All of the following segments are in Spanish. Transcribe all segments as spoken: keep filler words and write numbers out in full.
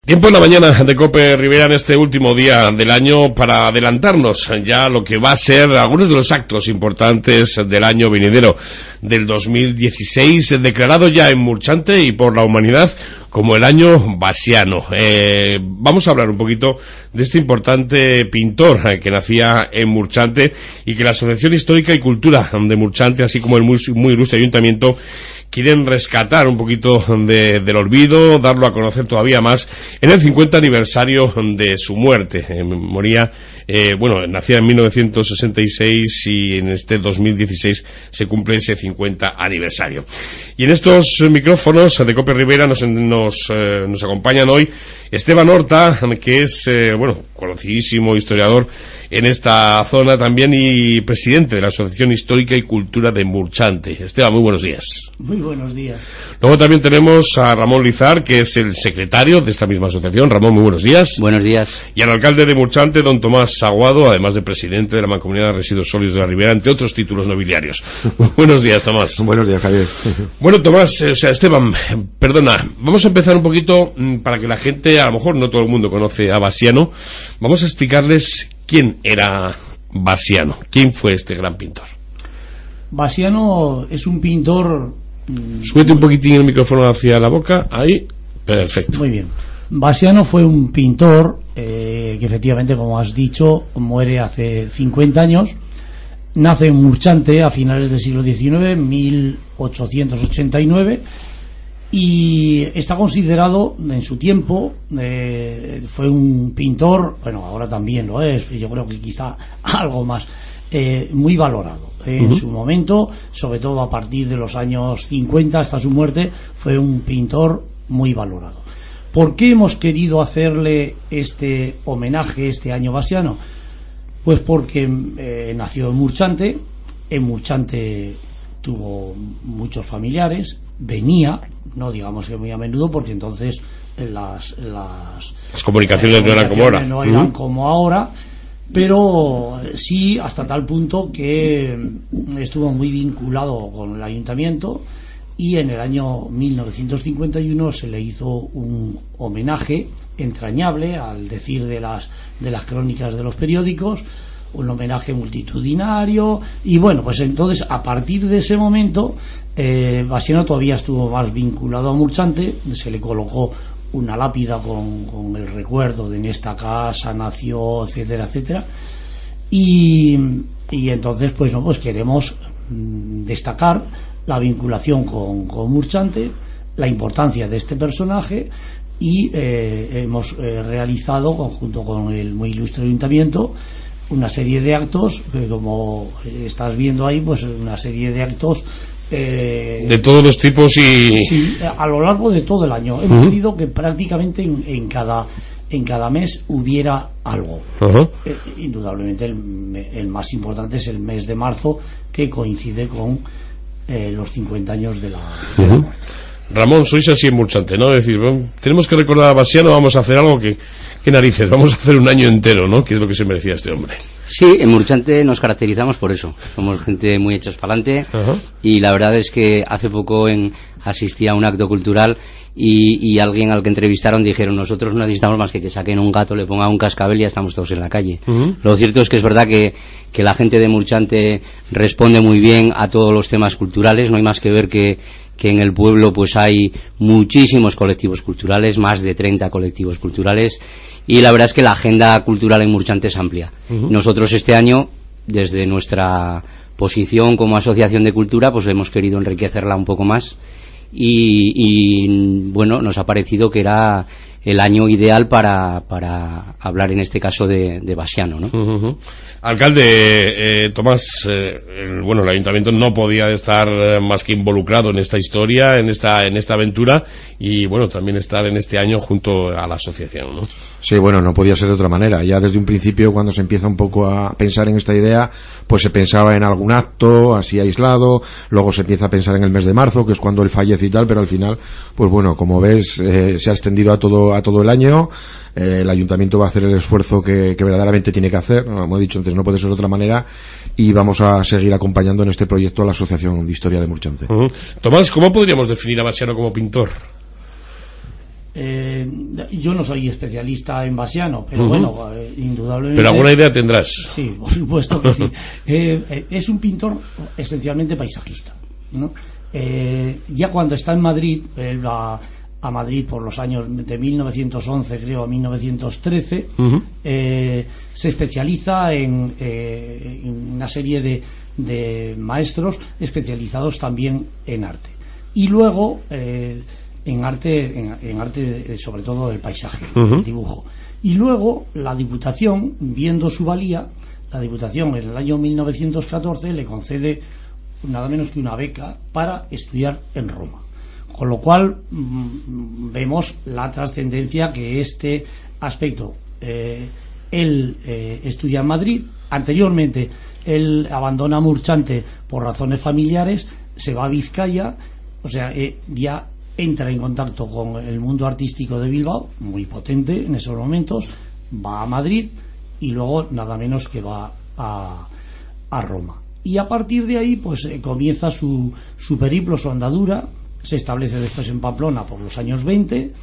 Tiempo en la mañana de COPE Rivera en este último día del año para adelantarnos ya lo que va a ser algunos de los actos importantes del año venidero del dos mil dieciséis, declarado ya en Murchante y por la humanidad como el año basiano. Eh, vamos a hablar un poquito de este importante pintor eh, que nacía en Murchante y que la Asociación Histórica y Cultura de Murchante, así como el muy, muy ilustre ayuntamiento, quieren rescatar un poquito de, del olvido, darlo a conocer todavía más en el cincuenta aniversario de su muerte. Eh, moría, eh, bueno, nacía en mil novecientos sesenta y seis y en este dos mil dieciséis se cumple ese cincuenta aniversario. Y en estos micrófonos de COPE Rivera nos, nos, eh, nos acompañan hoy Esteban Horta, que es, eh, bueno, conocidísimo historiador en esta zona también y presidente de la Asociación Histórica y Cultura de Murchante. Esteban, muy buenos días. Muy buenos días. Luego también tenemos a Ramón Lizar, que es el secretario de esta misma asociación. Ramón, muy buenos días. Buenos días. Y al alcalde de Murchante, don Tomás Aguado, además de presidente de la Mancomunidad de Residuos Sólidos de la Ribera, entre otros títulos nobiliarios. Buenos días, Tomás. Buenos días, Javier. Bueno, Tomás, o sea, Esteban, perdona, vamos a empezar un poquito para que la gente, a lo mejor no todo el mundo conoce a Basiano, vamos a explicarles quién era Basiano, quién fue este gran pintor. Basiano es un pintor... Súbete un poquitín el micrófono hacia la boca, ahí, perfecto. Muy bien. Basiano fue un pintor eh, que efectivamente, como has dicho, muere hace cincuenta años. Nace en Murchante a finales del siglo diecinueve, mil ochocientos ochenta y nueve, y está considerado en su tiempo, eh, fue un pintor, bueno, ahora también lo es, yo creo que quizá algo más, eh, muy valorado. Eh, uh-huh. En su momento, sobre todo a partir de los años cincuenta hasta su muerte, fue un pintor muy valorado. ¿Por qué hemos querido hacerle este homenaje este año basiano? Pues porque eh, nació en Murchante, en Murchante tuvo muchos familiares, venía, no digamos que muy a menudo, porque entonces las las, las comunicaciones, las no eran como ahora, no eran uh-huh. como ahora, pero sí hasta tal punto que estuvo muy vinculado con el ayuntamiento, y en el año mil novecientos cincuenta y uno se le hizo un homenaje entrañable, al decir de las de las crónicas de los periódicos, un homenaje multitudinario. Y bueno, pues entonces a partir de ese momento eh, Basiano todavía estuvo más vinculado a Murchante, se le colocó una lápida con, con el recuerdo de en esta casa nació, etcétera, etcétera, y, y entonces pues no, pues queremos mm, destacar la vinculación con, con Murchante, la importancia de este personaje, y eh, hemos eh, realizado, junto con el muy ilustre ayuntamiento, una serie de actos, que como estás viendo ahí, pues una serie de actos eh, de todos los tipos y... Sí, a lo largo de todo el año. Hemos uh-huh. querido que prácticamente en, en cada en cada mes hubiera algo. Uh-huh. Eh, indudablemente el, el más importante es el mes de marzo, que coincide con eh, los cincuenta años de la, de la muerte. Ramón, sois así en Murchante, ¿no? Es decir, bueno, tenemos que recordar a Basiano, vamos a hacer algo que... ¿Qué narices? Vamos a hacer un año entero, ¿no? Que es lo que se merecía este hombre. Sí, en Murchante nos caracterizamos por eso. Somos gente muy hechos para adelante. Uh-huh. Y la verdad es que hace poco en, asistí a un acto cultural y, y alguien al que entrevistaron dijeron: nosotros no necesitamos más que que saquen un gato, le pongan un cascabel y ya estamos todos en la calle. Uh-huh. Lo cierto es que es verdad que, que la gente de Murchante responde muy bien a todos los temas culturales. No hay más que ver que que en el pueblo pues hay muchísimos colectivos culturales, más de treinta colectivos culturales, y la verdad es que la agenda cultural en Murchante es amplia. Uh-huh. Nosotros este año, desde nuestra posición como asociación de cultura, pues hemos querido enriquecerla un poco más, y, y bueno, nos ha parecido que era el año ideal para, para hablar en este caso de, de Basiano, ¿no? Uh-huh. Alcalde, eh, Tomás, eh, el, bueno, el ayuntamiento no podía estar eh, más que involucrado en esta historia, en esta en esta aventura, y bueno, también estar en este año junto a la asociación, ¿no? Sí, bueno, no podía ser de otra manera. Ya desde un principio, cuando se empieza un poco a pensar en esta idea, pues se pensaba en algún acto así aislado, luego se empieza a pensar en el mes de marzo, que es cuando él fallece y tal, pero al final, pues bueno, como ves, eh, se ha extendido a todo a todo el año. Eh, el ayuntamiento va a hacer el esfuerzo que, que verdaderamente tiene que hacer, como he dicho antes, no puede ser de otra manera, y vamos a seguir acompañando en este proyecto a la Asociación de Historia de Murchante. Uh-huh. Tomás, ¿cómo podríamos definir a Basiano como pintor? Eh, yo no soy especialista en Basiano, pero uh-huh. bueno, eh, indudablemente. Pero alguna idea tendrás. Sí, por supuesto que sí. eh, eh, es un pintor esencialmente paisajista, ¿no? Eh, ya cuando está en Madrid, él va a Madrid por los años de mil novecientos once, creo, a mil novecientos trece, uh-huh. eh, se especializa en, eh, en una serie de, de maestros especializados también en arte. Y luego eh, en arte en, en arte sobre todo del paisaje, uh-huh. el dibujo. Y luego la Diputación, viendo su valía, la Diputación en el año mil novecientos catorce le concede nada menos que una beca para estudiar en Roma, con lo cual mmm, vemos la trascendencia que este aspecto. eh, él eh, estudia en Madrid, anteriormente él abandona Murchante por razones familiares, se va a Vizcaya, o sea, eh, ya entra en contacto con el mundo artístico de Bilbao, muy potente en esos momentos, va a Madrid y luego nada menos que va a, a Roma. Y a partir de ahí pues eh, comienza su, su periplo, su andadura. Se establece después en Pamplona por los años veinte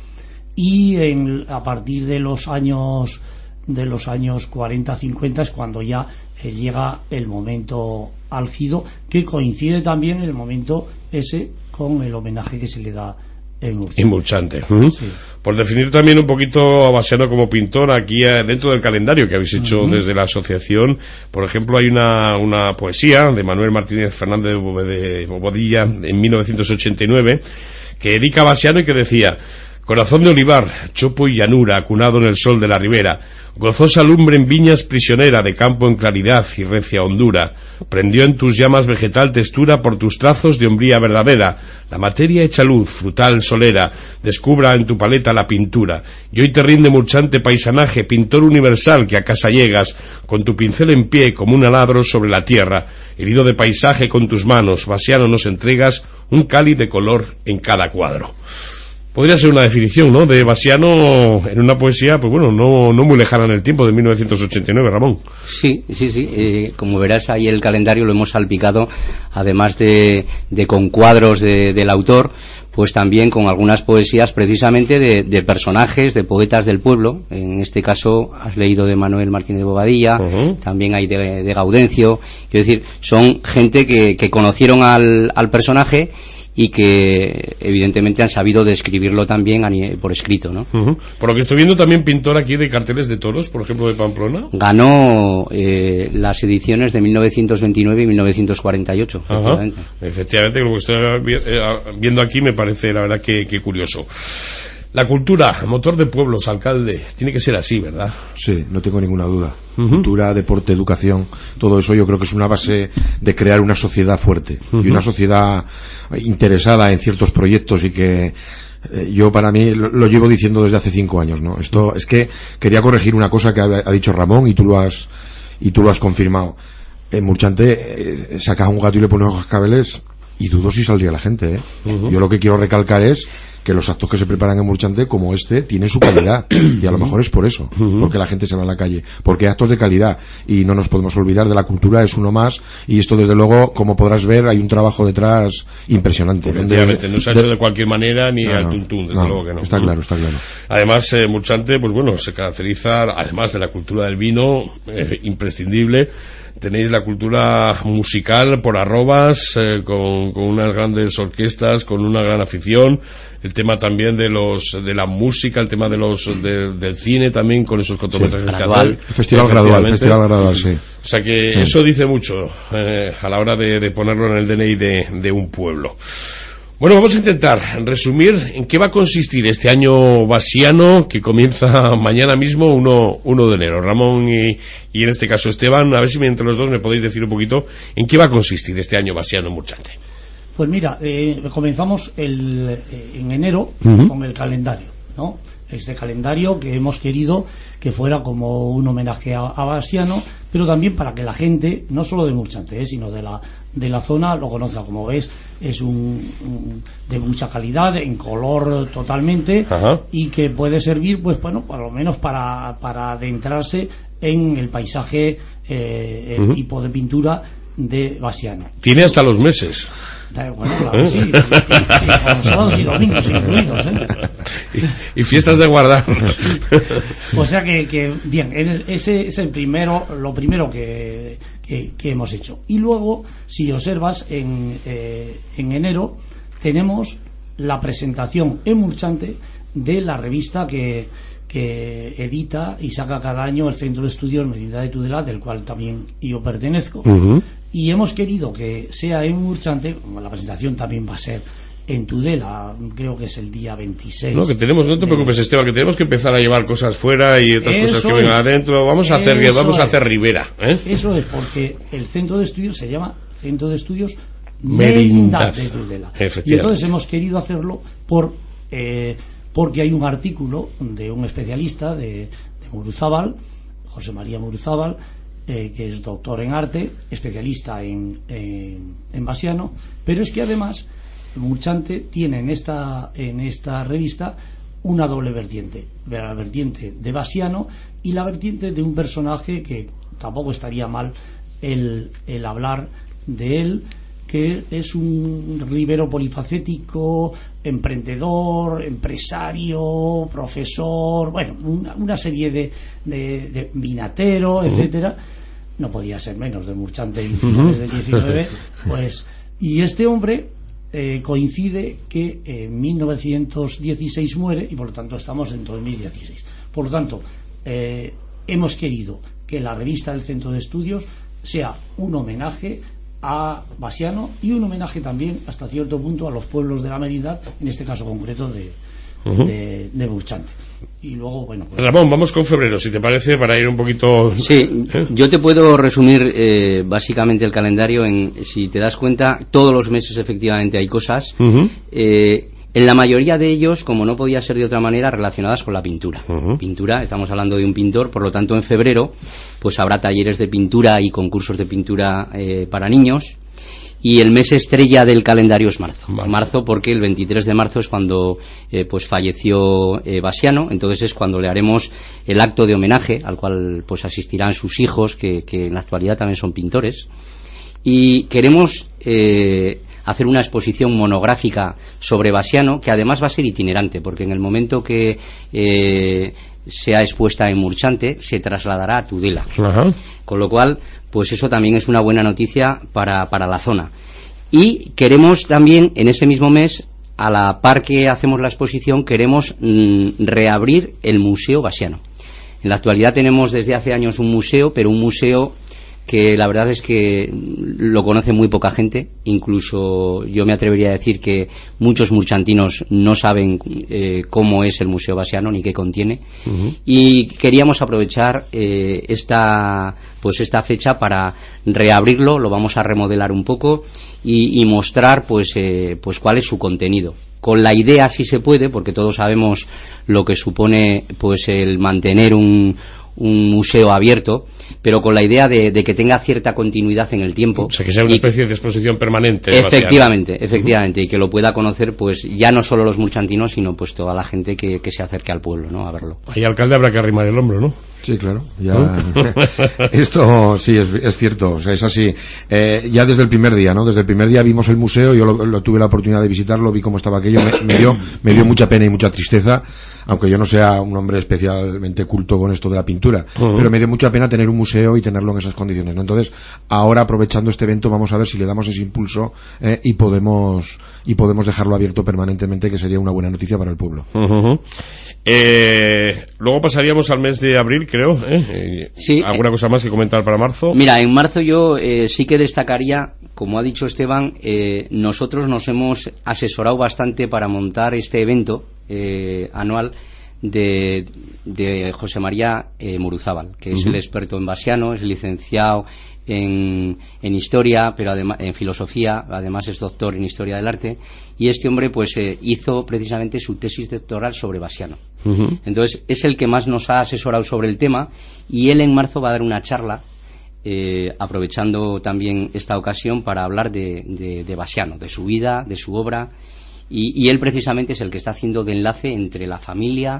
y en, a partir de los años de los años cuarenta cincuenta es cuando ya eh, llega el momento álgido, que coincide también el momento ese con el homenaje que se le da en Murchante. En Murchante. Uh-huh. Sí. Por definir también un poquito a Basiano como pintor, aquí eh, dentro del calendario que habéis hecho uh-huh. desde la asociación, por ejemplo, hay una, una poesía de Manuel Martínez Fernández de Bobadilla en mil novecientos ochenta y nueve que dedica a Basiano y que decía: corazón de olivar, chopo y llanura, acunado en el sol de la ribera, gozosa lumbre en viñas prisionera, de campo en claridad y recia hondura, prendió en tus llamas vegetal textura por tus trazos de hombría verdadera, la materia hecha luz, frutal solera, descubra en tu paleta la pintura, y hoy te rinde Murchante paisanaje, pintor universal que a casa llegas, con tu pincel en pie como un aladro sobre la tierra, herido de paisaje con tus manos, Basiano nos entregas un cáliz de color en cada cuadro. Podría ser una definición, ¿no?, de Basiano en una poesía, pues bueno, no, no muy lejana en el tiempo, de mil novecientos ochenta y nueve, Ramón. Sí, sí, sí. Eh, como verás, ahí el calendario lo hemos salpicado, además de, de con cuadros de, del autor, pues también con algunas poesías precisamente de, de personajes, de poetas del pueblo. En este caso has leído de Manuel Martínez de Bobadilla, uh-huh. también hay de, de Gaudencio. Quiero decir, son gente que, que conocieron al, al personaje y que evidentemente han sabido describirlo también a nivel, por escrito, ¿no? Uh-huh. Por lo que estoy viendo, también pintor aquí de carteles de toros, por ejemplo, de Pamplona. Ganó eh, las ediciones de mil novecientos veintinueve y mil novecientos cuarenta y ocho. Efectivamente, efectivamente, lo que estoy viendo aquí me parece, la verdad, que, que curioso. La cultura, motor de pueblos, alcalde, tiene que ser así, ¿verdad? Sí, no tengo ninguna duda. Uh-huh. Cultura, deporte, educación, todo eso yo creo que es una base de crear una sociedad fuerte, uh-huh. y una sociedad interesada en ciertos proyectos, y que eh, yo para mí lo, lo llevo diciendo desde hace cinco años, ¿no? Esto es que quería corregir una cosa que ha, ha dicho Ramón y tú lo has y tú lo has confirmado. En Murchante eh, sacas un gato y le pones cascabeles y dudo si saldría la gente, ¿eh? Uh-huh. Yo lo que quiero recalcar es que los actos que se preparan en Murchante, como este, tienen su calidad, y a lo mejor es por eso, uh-huh. porque la gente se va a la calle, porque hay actos de calidad, y no nos podemos olvidar de la cultura, es uno más, y esto desde luego, como podrás ver, hay un trabajo detrás impresionante. Efectivamente, no se ha hecho de, de cualquier manera ni no, al tuntún, desde no, luego que no. Está claro, está claro. Además, eh, Murchante, pues bueno, se caracteriza, además de la cultura del vino, eh, imprescindible. Tenéis la cultura musical por arrobas, eh, con, con unas grandes orquestas, con una gran afición. El tema también de los de la música, el tema de los de, del cine también, con esos cortometrajes, sí, que hacen. Festival gradual, festival gradual, sí. O sea que sí. Eso dice mucho eh, a la hora de, de ponerlo en el D N I de, de un pueblo. Bueno, vamos a intentar resumir en qué va a consistir este año basiano que comienza mañana mismo, uno de enero. Ramón y, y en este caso Esteban, a ver si entre los dos me podéis decir un poquito en qué va a consistir este año basiano en Murchante. Pues mira, eh, comenzamos el, eh, en enero uh-huh. con el calendario, ¿no? Este calendario que hemos querido que fuera como un homenaje a, a Basiano, pero también para que la gente, no solo de Murchante, eh, sino de la de la zona, lo conozca. Como ves, es un, un de mucha calidad, en color totalmente, uh-huh. y que puede servir, pues bueno, por lo menos para, para adentrarse en el paisaje, eh, el uh-huh. tipo de pintura de Basiano. Tiene hasta los meses. Bueno, claro, sí, y, y, y con sábados y domingos incluidos, ¿eh? y, y fiestas de guardar. O sea que, que bien, ese es el primero, lo primero que, que, que hemos hecho. Y luego, si observas, en, eh, en enero tenemos la presentación en Murchante de la revista que, que edita y saca cada año el Centro de Estudios Merindad de Tudela, del cual también yo pertenezco. Uh-huh. Y hemos querido que sea en Murchante, como la presentación también va a ser en Tudela, creo que es el día veintiséis. No, que tenemos, no te preocupes, de... Esteban, que tenemos que empezar a llevar cosas fuera y otras eso cosas que vengan adentro. Vamos a hacer, vamos a hacer Ribera, ¿eh? Eso es, porque el Centro de Estudios se llama Centro de Estudios Merindad de Tudela. Y entonces hemos querido hacerlo por eh, porque hay un artículo de un especialista de, de Muruzábal, José María Muruzábal, eh, que es doctor en arte, especialista en, en, en Basiano, pero es que además Murchante tiene en esta, en esta revista una doble vertiente, la vertiente de Basiano y la vertiente de un personaje que tampoco estaría mal el, el hablar de él, que es un ribero polifacético, emprendedor, empresario, profesor, bueno, una, una serie de, de, de vinatero, uh-huh. etcétera. No podía ser menos de Murchante en finales del diecinueve, pues, y este hombre eh, coincide que en mil novecientos dieciséis muere y por lo tanto estamos en dos mil dieciséis. Por lo tanto, eh, hemos querido que la revista del Centro de Estudios sea un homenaje a Basiano y un homenaje también hasta cierto punto a los pueblos de la Merindad, en este caso concreto de, uh-huh. de, de Murchante. Y luego, bueno, pues... Ramón, vamos con febrero, si te parece, para ir un poquito... Sí, ¿eh? Yo te puedo resumir eh, básicamente el calendario en, si te das cuenta, todos los meses efectivamente hay cosas. Uh-huh. eh, En la mayoría de ellos, como no podía ser de otra manera, relacionadas con la pintura. Uh-huh. Pintura, estamos hablando de un pintor, por lo tanto en febrero pues habrá talleres de pintura y concursos de pintura eh, para niños. Y el mes estrella del calendario es marzo. Vale. Marzo porque el veintitrés de marzo es cuando eh, pues falleció eh, Basiano, entonces es cuando le haremos el acto de homenaje al cual pues asistirán sus hijos, que, que en la actualidad también son pintores. Y queremos... Eh, hacer una exposición monográfica sobre Basiano, que además va a ser itinerante, porque en el momento que eh, sea expuesta en Murchante, se trasladará a Tudela. Uh-huh. Con lo cual, pues eso también es una buena noticia para, para la zona. Y queremos también, en ese mismo mes, a la par que hacemos la exposición, queremos mm, reabrir el Museo Basiano. En la actualidad tenemos desde hace años un museo, pero un museo que la verdad es que lo conoce muy poca gente, incluso yo me atrevería a decir que muchos murchantinos no saben eh, cómo es el Museo Basiano ni qué contiene. Uh-huh. Y queríamos aprovechar eh, esta pues esta fecha para reabrirlo, lo vamos a remodelar un poco y, y mostrar pues eh, pues cuál es su contenido. Con la idea, si se puede, porque todos sabemos lo que supone pues el mantener un un museo abierto, pero con la idea de, de que tenga cierta continuidad en el tiempo. O sea, que sea una especie de exposición permanente. Efectivamente, Basiano. efectivamente, uh-huh. Y que lo pueda conocer, pues, ya no solo los murchantinos, sino pues toda la gente que, que se acerque al pueblo, ¿no? A verlo. Ahí, alcalde, habrá que arrimar el hombro, ¿no? Sí, claro. Ya... Esto sí es, es cierto, o sea, es así. Eh, ya desde el primer día, ¿no? Desde el primer día vimos el museo, yo lo, lo tuve la oportunidad de visitarlo, vi cómo estaba aquello, me, me dio, me dio mucha pena y mucha tristeza, aunque yo no sea un hombre especialmente culto con esto de la pintura, uh-huh. pero me dio mucha pena tener un museo y tenerlo en esas condiciones, ¿no? Entonces, ahora aprovechando este evento, vamos a ver si le damos ese impulso eh, y podemos y podemos dejarlo abierto permanentemente, que sería una buena noticia para el pueblo. Uh-huh. Eh, luego pasaríamos al mes de abril, creo. ¿eh? Sí, ¿Alguna cosa más que comentar para marzo? Mira, en marzo yo eh, sí que destacaría, como ha dicho Esteban, eh, nosotros nos hemos asesorado bastante para montar este evento eh, anual de, de José María eh, Muruzábal, que uh-huh. es el experto en Basiano, es licenciado en, en historia, pero además en filosofía, además es doctor en historia del arte, y este hombre pues eh, hizo precisamente su tesis doctoral sobre Basiano. Uh-huh. Entonces es el que más nos ha asesorado sobre el tema, y él en marzo va a dar una charla eh, aprovechando también esta ocasión para hablar de, de, de Basiano, de su vida, de su obra, y, y él precisamente es el que está haciendo de enlace entre la familia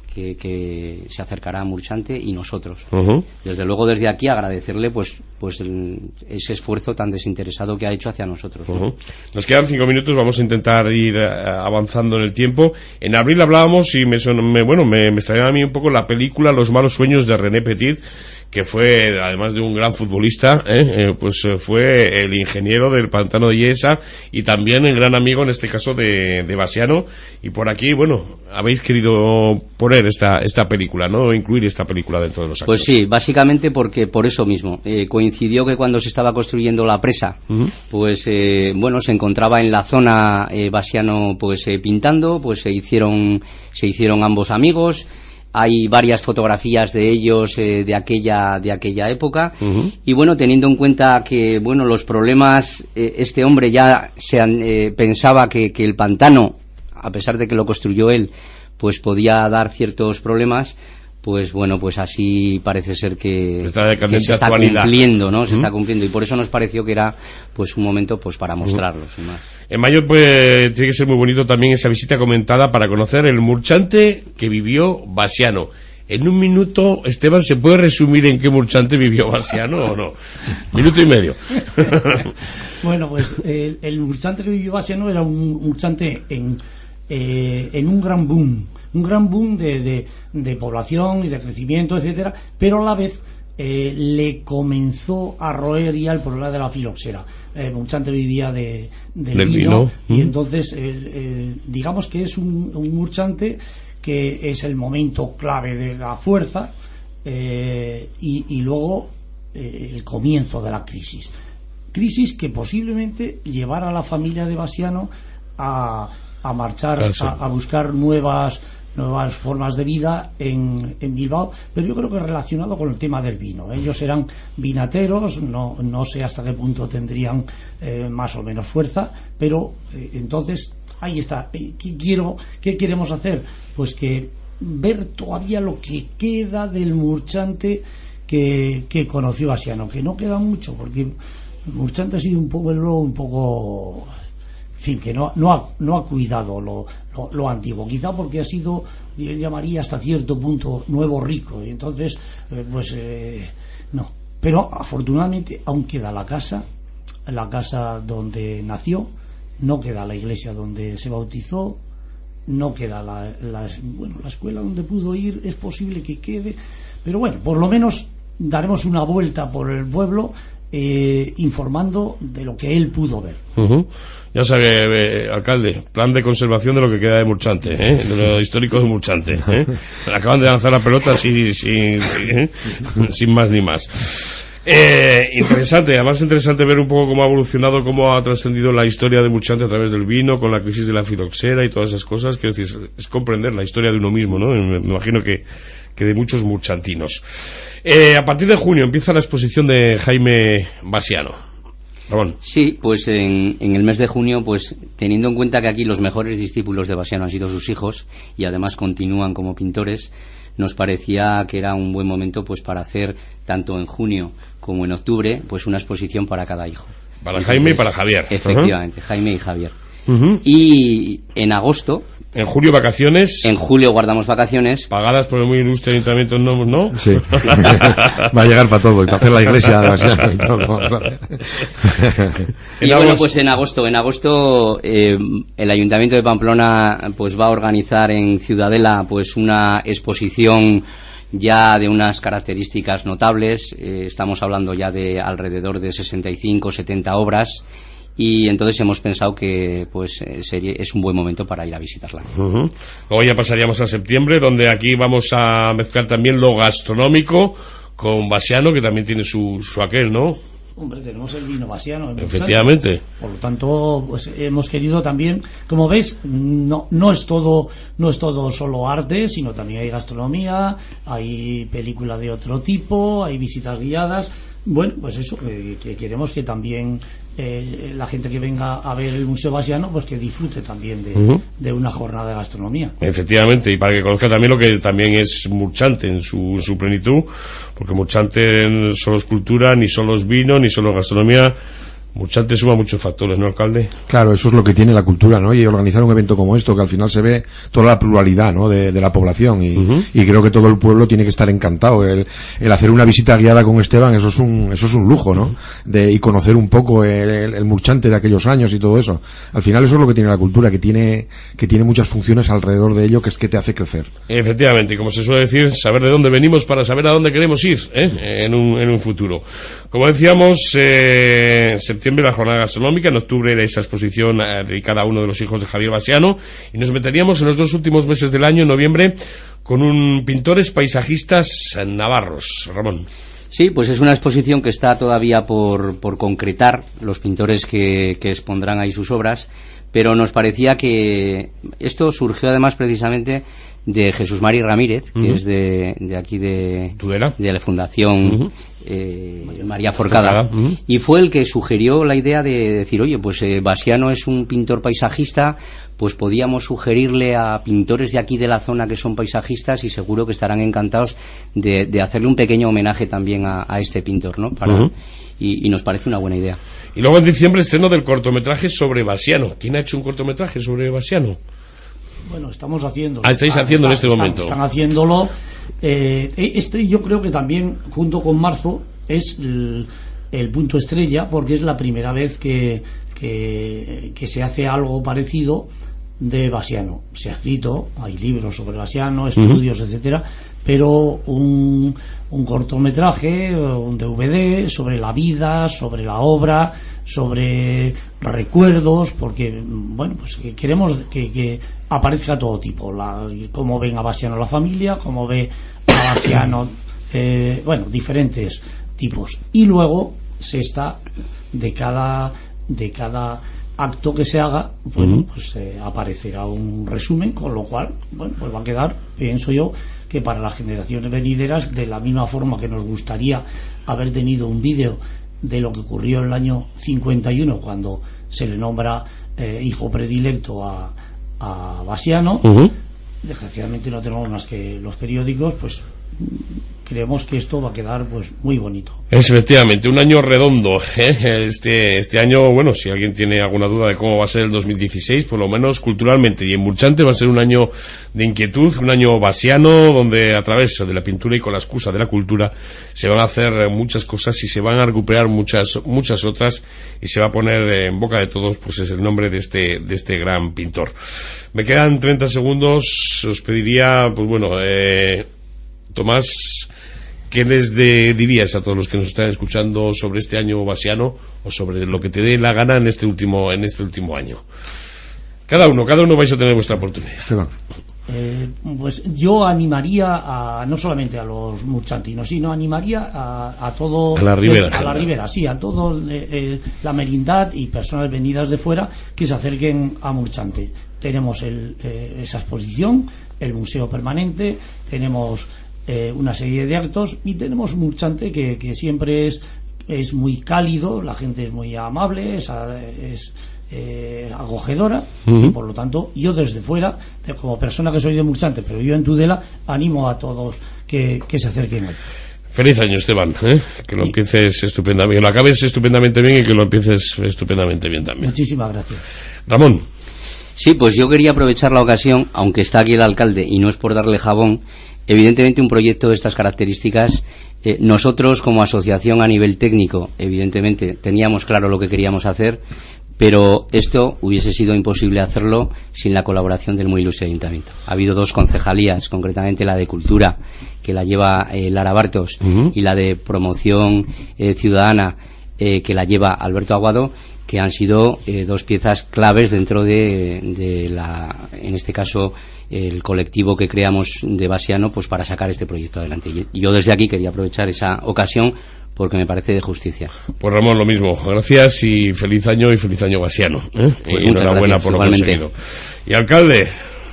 que, que se acercará a Murchante y nosotros. Uh-huh. Desde luego desde aquí agradecerle pues pues el, ese esfuerzo tan desinteresado que ha hecho hacia nosotros, ¿no? Uh-huh. Nos quedan cinco minutos, vamos a intentar ir uh, avanzando en el tiempo. En abril hablábamos y me, son, me bueno me, me extrañaba a mí un poco la película Los malos sueños de René Petit, que fue, además de un gran futbolista, ¿eh? Eh, pues eh, fue el ingeniero del pantano de Illesa y también el gran amigo, en este caso, de, de Basiano. Y por aquí, bueno, habéis querido poner esta esta película, ¿no? Incluir esta película dentro de los actos. Pues sí, básicamente porque por eso mismo. Eh, coincidió que cuando se estaba construyendo la presa, uh-huh. pues, eh, bueno, se encontraba en la zona eh, Basiano, pues, eh, pintando, pues se hicieron, se hicieron ambos amigos. Hay varias fotografías de ellos eh, de aquella de aquella época, uh-huh. y bueno, teniendo en cuenta que bueno los problemas, eh, este hombre ya se han, eh, pensaba que, que el pantano, a pesar de que lo construyó él, pues podía dar ciertos problemas. Pues bueno, pues así parece ser que, que se está actualidad. cumpliendo, ¿no? Se uh-huh. está cumpliendo, y por eso nos pareció que era pues un momento pues para mostrarlo, uh-huh. sin más. En mayo pues tiene que ser muy bonito también esa visita comentada para conocer el Murchante que vivió Basiano. En un minuto, Esteban, ¿se puede resumir en qué Murchante vivió Basiano o no? Minuto y medio. Bueno, pues eh, el Murchante que vivió Basiano era un Murchante en, eh, en un gran boom. Un gran boom de, de, de población y de crecimiento, etcétera, pero a la vez eh, le comenzó a roer ya el problema de la filoxera. Eh, Murchante vivía de, de del vino, vino, y ¿Mm? entonces eh, eh, digamos que es un, un Murchante que es el momento clave de la fuerza, eh, y, y luego eh, el comienzo de la crisis. Crisis que posiblemente llevara a la familia de Basiano a, a marchar, a, a buscar nuevas nuevas formas de vida en, en Bilbao, pero yo creo que relacionado con el tema del vino. Ellos eran vinateros, no, no sé hasta qué punto tendrían eh, más o menos fuerza, pero eh, entonces ahí está. ¿Qué quiero, qué queremos hacer? Pues que ver todavía lo que queda del Murchante que, que conoció Basiano, que no queda mucho, porque Murchante ha sido un pueblo un poco, en fin, que no, no, ha, no ha cuidado lo, lo, lo antiguo, quizá porque ha sido, yo llamaría hasta cierto punto nuevo rico, y entonces eh, pues eh, no, pero afortunadamente aún queda la casa, la casa donde nació, no queda la iglesia donde se bautizó, no queda la, la, bueno, la escuela donde pudo ir, es posible que quede, pero bueno, por lo menos daremos una vuelta por el pueblo eh, informando de lo que él pudo ver. Uh-huh. Ya sabe, eh, alcalde, plan de conservación de lo que queda de Murchante, ¿eh? De lo histórico de Murchante, ¿eh? Acaban de lanzar la pelota sin, sin, sin, ¿eh? sin más ni más. Eh, interesante, además interesante ver un poco cómo ha evolucionado, cómo ha trascendido la historia de Murchante a través del vino, con la crisis de la filoxera y todas esas cosas. Quiero decir, es comprender la historia de uno mismo, ¿no? Me, me imagino que, que de muchos murchantinos. Eh, a partir de junio empieza la exposición de Jaime Basiano. Ramón. Sí, pues en, en el mes de junio, pues teniendo en cuenta que aquí los mejores discípulos de Basiano han sido sus hijos y además continúan como pintores, nos parecía que era un buen momento pues para hacer tanto en junio como en octubre pues una exposición para cada hijo. Para Entonces, Jaime y para Javier. Efectivamente, uh-huh. Jaime y Javier. Uh-huh. Y en agosto. En julio vacaciones. En julio guardamos vacaciones. Pagadas por el muy ilustre ayuntamiento, ¿no? ¿no? Sí. Va a llegar para todo y para hacer la iglesia. Y, todo. Y bueno, pues en agosto, en agosto eh, el ayuntamiento de Pamplona pues va a organizar en Ciudadela pues una exposición ya de unas características notables. Eh, estamos hablando ya de alrededor de sesenta y cinco, setenta obras. Y entonces hemos pensado que pues sería, es un buen momento para ir a visitarla. Uh-huh. Luego ya pasaríamos a septiembre, donde aquí vamos a mezclar también lo gastronómico con Basiano, que también tiene su, su aquel, ¿no? Hombre, tenemos el vino Basiano. Efectivamente. Por lo tanto, pues hemos querido también, como ves, no, no es todo, no es todo solo arte, sino también hay gastronomía, hay película de otro tipo, hay visitas guiadas. Bueno, pues eso, que, que queremos que también eh, la gente que venga a ver el Museo Basiano, pues que disfrute también de, uh-huh. de una jornada de gastronomía. Efectivamente, y para que conozca también lo que también es Murchante en su, en su plenitud, porque Murchante solo es cultura, ni solo es vino, ni solo es gastronomía, Murchante suma muchos factores, ¿no, alcalde? Claro, eso es lo que tiene la cultura, ¿no? Y organizar un evento como esto, que al final se ve toda la pluralidad, ¿no?, de, de la población, y, uh-huh. y creo que todo el pueblo tiene que estar encantado. El, el hacer una visita guiada con Esteban, eso es un, eso es un lujo, ¿no? De, y conocer un poco el, el, el Murchante de aquellos años y todo eso. Al final eso es lo que tiene la cultura, que tiene, que tiene muchas funciones alrededor de ello, que es que te hace crecer. Efectivamente, y como se suele decir, saber de dónde venimos para saber a dónde queremos ir, ¿eh? en, un, en un futuro. Como decíamos, eh, septiembre la jornada gastronómica, en octubre era esa exposición eh, dedicada a uno de los hijos de Javier Basiano, y nos meteríamos en los dos últimos meses del año, en noviembre, con un pintores paisajistas navarros. Ramón. Sí, pues es una exposición que está todavía por, por concretar los pintores que, que expondrán ahí sus obras, pero nos parecía que esto surgió además precisamente de Jesús Mari Ramírez, que uh-huh. es de, de aquí de, ¿Tudela? de la Fundación uh-huh. eh, María Forcada, Forcada. Uh-huh. y fue el que sugirió la idea de decir, oye, pues eh, Basiano es un pintor paisajista, pues podíamos sugerirle a pintores de aquí de la zona que son paisajistas, y seguro que estarán encantados de, de hacerle un pequeño homenaje también a, a este pintor, ¿no? Para, uh-huh. y, y nos parece una buena idea. Y luego en diciembre estreno del cortometraje sobre Basiano. ¿Quién ha hecho un cortometraje sobre Basiano? Bueno, estamos haciendo. Ah, estáis haciendo están, en este están, momento. Están haciéndolo. Eh, este yo creo que también, junto con marzo, es el, el punto estrella, porque es la primera vez que, que, que se hace algo parecido de Basiano. Se ha escrito, hay libros sobre Basiano, estudios, uh-huh. etcétera, pero un, un cortometraje, un D V D sobre la vida, sobre la obra, sobre recuerdos, porque bueno, pues que queremos que, que aparezca todo tipo, la, cómo ven a Basiano la familia, cómo ve a Basiano, eh, bueno, diferentes tipos, y luego se está de cada de cada acto que se haga, bueno, uh-huh. pues eh, aparecerá un resumen, con lo cual, bueno, pues va a quedar, pienso yo, que para las generaciones venideras, de la misma forma que nos gustaría haber tenido un vídeo de lo que ocurrió en el año cincuenta y uno, cuando se le nombra eh, hijo predilecto a, a Basiano. Uh-huh. Desgraciadamente no tenemos más que los periódicos, pues creemos que esto va a quedar pues muy bonito. Es efectivamente un año redondo, ¿eh? este este año, bueno, si alguien tiene alguna duda de cómo va a ser el dos mil dieciséis, por lo menos culturalmente y en Murchante va a ser un año de inquietud, un año basiano, donde a través de la pintura y con la excusa de la cultura se van a hacer muchas cosas y se van a recuperar muchas muchas otras, y se va a poner en boca de todos pues es el nombre de este de este gran pintor. Me quedan treinta segundos, os pediría, pues bueno, eh, Tomás, ¿qué les de, dirías a todos los que nos están escuchando sobre este año basiano, o sobre lo que te dé la gana en este último en este último año? Cada uno, cada uno vais a tener vuestra oportunidad. Esteban. Eh, pues yo animaría a, no solamente a los murchantinos, sino animaría a, a todo a la Ribera, a la Ribera, sí, a todo eh, eh, la merindad y personas venidas de fuera que se acerquen a Murchante. Tenemos el, eh, esa exposición, el museo permanente, tenemos eh, una serie de actos, y tenemos Murchante que, que siempre es es muy cálido, la gente es muy amable, es, es eh, acogedora, uh-huh. y por lo tanto yo desde fuera, como persona que soy de Murchante, pero yo en Tudela, animo a todos que, que se acerquen ahí. Feliz año, Esteban, ¿eh? Que lo sí. empieces estupendamente, que lo acabes estupendamente bien y que lo empieces estupendamente bien también. Muchísimas gracias. Ramón. Sí, pues yo quería aprovechar la ocasión, aunque está aquí el alcalde y no es por darle jabón, evidentemente un proyecto de estas características, eh, nosotros como asociación a nivel técnico, evidentemente teníamos claro lo que queríamos hacer, pero esto hubiese sido imposible hacerlo sin la colaboración del muy ilustre ayuntamiento. Ha habido dos concejalías, concretamente la de Cultura, que la lleva eh, Lara Bartos, uh-huh. y la de Promoción eh, Ciudadana, eh, que la lleva Alberto Aguado, que han sido eh, dos piezas claves dentro de, de la, en este caso, el colectivo que creamos de Basiano, pues para sacar este proyecto adelante. Y yo desde aquí quería aprovechar esa ocasión porque me parece de justicia. Pues Ramón, lo mismo. Gracias y feliz año y feliz año Basiano, ¿eh? Pues y enhorabuena gracias, por lo igualmente. conseguido. Y alcalde.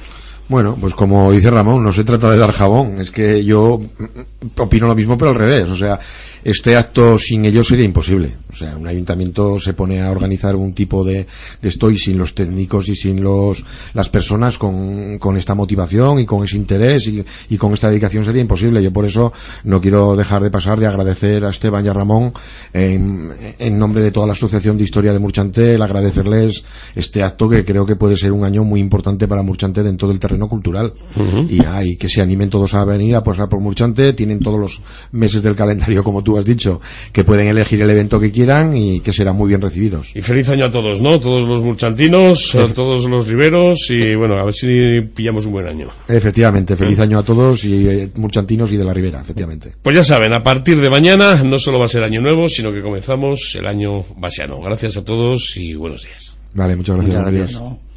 Bueno, pues como dice Ramón, no se trata de dar jabón, es que yo opino lo mismo pero al revés, o sea, este acto sin ellos sería imposible, o sea, un ayuntamiento se pone a organizar un tipo de, de esto y sin los técnicos y sin los las personas con, con esta motivación y con ese interés y, y con esta dedicación sería imposible. Yo por eso no quiero dejar de pasar de agradecer a Esteban y a Ramón en, en nombre de toda la Asociación de Historia de Murchanté, agradecerles este acto que creo que puede ser un año muy importante para Murchanté en todo el terreno cultural. Uh-huh. y, ah, y que se animen todos a venir a pasar por Murchanté, tienen todos los meses del calendario como tú has dicho, que pueden elegir el evento que quieran y que serán muy bien recibidos. Y feliz año a todos, ¿no? Todos los murchantinos, a todos los riberos y bueno, a ver si pillamos un buen año. Efectivamente, feliz año a todos y eh, murchantinos y de la ribera, efectivamente. Pues ya saben, a partir de mañana no solo va a ser año nuevo, sino que comenzamos el año basiano. Gracias a todos y buenos días. Vale, muchas gracias. Muchas gracias.